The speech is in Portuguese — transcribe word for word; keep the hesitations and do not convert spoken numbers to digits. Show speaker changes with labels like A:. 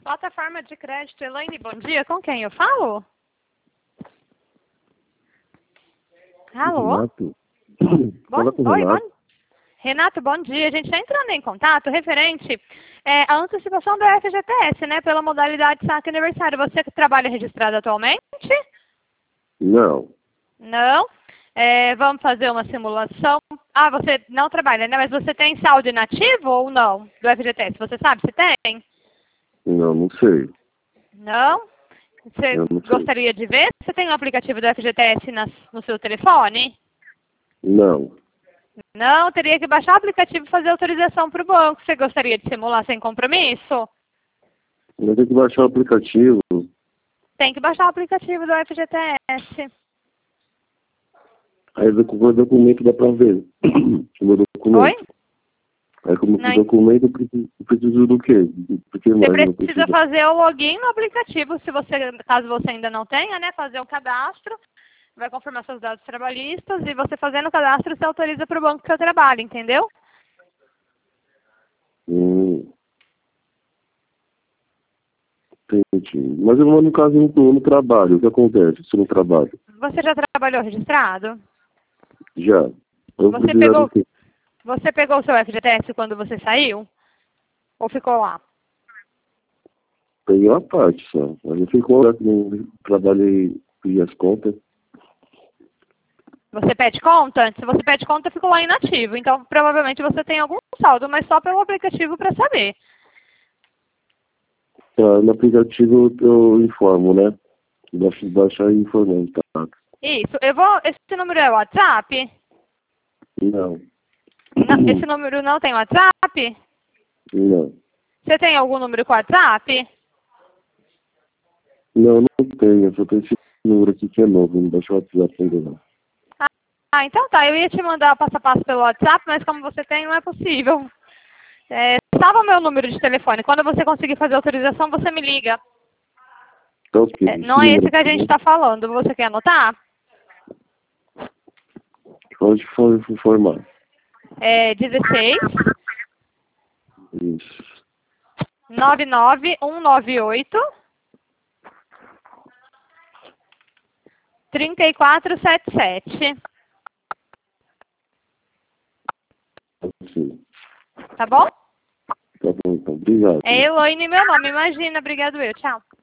A: Plataforma de crédito, Elaine, bom dia. Com quem eu falo? Alô?
B: Renato.
A: Bom,
B: Fala com o
A: oi,
B: Renato.
A: bom, Renato, bom dia. A gente está entrando em contato referente é, à antecipação do F G T S, né? Pela modalidade saque aniversário. Você que trabalha registrado atualmente?
B: Não,
A: Não. É, vamos fazer uma simulação. Ah, você não trabalha, né? Mas você tem saldo inativo ou não do F G T S? Você sabe se tem?
B: não, não sei.
A: Não? Você
B: Eu não sei.
A: gostaria de ver? Você tem o aplicativo do F G T S nas, no seu telefone?
B: Não,
A: Não, teria que baixar o aplicativo e fazer autorização para o banco. Você gostaria de simular sem compromisso?
B: eu tenho que baixar o aplicativo.
A: Tem que baixar o aplicativo do F G T S.
B: Aí o documento dá pra ver. O meu documento.
A: Oi?
B: Aí como
A: Não,
B: documento eu preciso, eu preciso do quê? Do que mais
A: você
B: eu
A: precisa
B: preciso?
A: fazer o login no aplicativo, se você, caso você ainda não tenha, né? Fazer o cadastro, vai confirmar seus dados trabalhistas e você fazendo o cadastro, você autoriza para o banco que eu trabalho, entendeu?
B: Hum, entendi. Mas eu, no caso, não tô no trabalho. O que acontece se eu não trabalho?
A: Você já trabalhou registrado?
B: Já. Eu
A: Você
B: preciso
A: pegou,
B: do quê?
A: você pegou o seu F G T S quando você saiu? Ou ficou lá?
B: Peguei uma parte só. Mas eu fico lá que não trabalhei, fiz as contas.
A: Você pede conta? Se você pede conta, ficou lá inativo. Então, provavelmente você tem algum saldo, mas só pelo aplicativo para saber.
B: Tá, no aplicativo eu informo, né? Baixa, baixar e informando, tá?
A: Isso. Eu vou. Esse número é WhatsApp?
B: Não.
A: Não, esse número não tem WhatsApp?
B: Não.
A: Você tem algum número com WhatsApp?
B: Não, não tenho. Só tenho esse número aqui que é novo. Não baixa o WhatsApp ainda não.
A: Ah, então tá. Eu ia te mandar o passo a passo pelo WhatsApp, mas como você tem, não é possível. É, salva meu número de telefone. Quando você conseguir fazer a autorização, você me liga.
B: Tá ok.
A: É,
B: Esse
A: não é esse
B: número
A: que a
B: aqui,
A: gente
B: né?
A: está falando. Você quer anotar?
B: Pode for- informar.
A: É dezesseis,
B: Isso.
A: nove nove um nove oito, três quatro sete sete.
B: Sim.
A: Tá bom?
B: Tá bom, então. Obrigado.
A: É Elaine meu nome, imagina. Obrigado eu. Tchau.